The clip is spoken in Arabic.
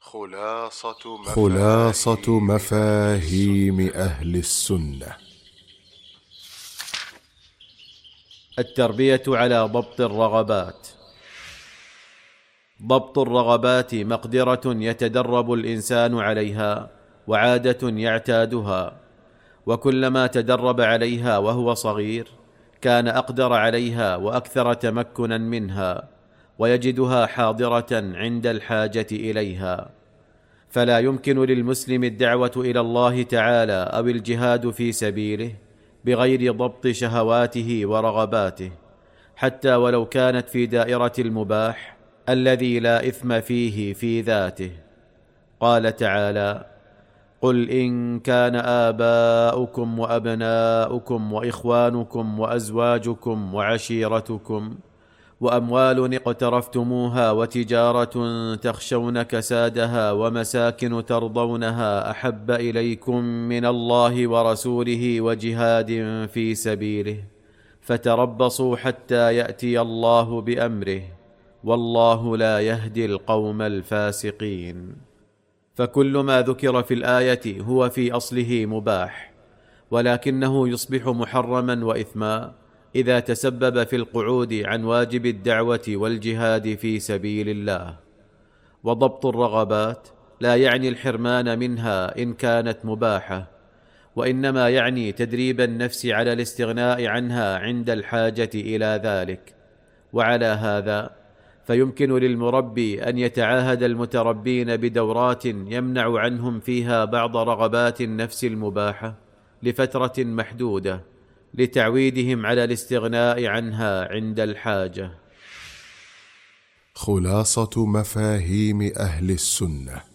خلاصة مفاهيم أهل السنة. التربية على ضبط الرغبات. ضبط الرغبات مقدرة يتدرب الإنسان عليها وعادة يعتادها، وكلما تدرب عليها وهو صغير كان أقدر عليها وأكثر تمكنا منها، ويجدها حاضرة عند الحاجة إليها. فلا يمكن للمسلم الدعوة إلى الله تعالى أو الجهاد في سبيله بغير ضبط شهواته ورغباته، حتى ولو كانت في دائرة المباح الذي لا إثم فيه في ذاته. قال تعالى: قل إن كان آباؤكم وأبناؤكم وإخوانكم وأزواجكم وعشيرتكم وأموال اقترفتموها وتجارة تخشون كسادها ومساكن ترضونها أحب إليكم من الله ورسوله وجهاد في سبيله فتربصوا حتى يأتي الله بأمره والله لا يهدي القوم الفاسقين. فكل ما ذكر في الآية هو في أصله مباح، ولكنه يصبح محرما وإثما إذا تسبب في القعود عن واجب الدعوة والجهاد في سبيل الله. وضبط الرغبات لا يعني الحرمان منها إن كانت مباحة، وإنما يعني تدريب النفس على الاستغناء عنها عند الحاجة إلى ذلك. وعلى هذا فيمكن للمربي أن يتعاهد المتربين بدورات يمنع عنهم فيها بعض رغبات النفس المباحة لفترة محدودة لتعويدهم على الاستغناء عنها عند الحاجة. خلاصة مفاهيم أهل السنة.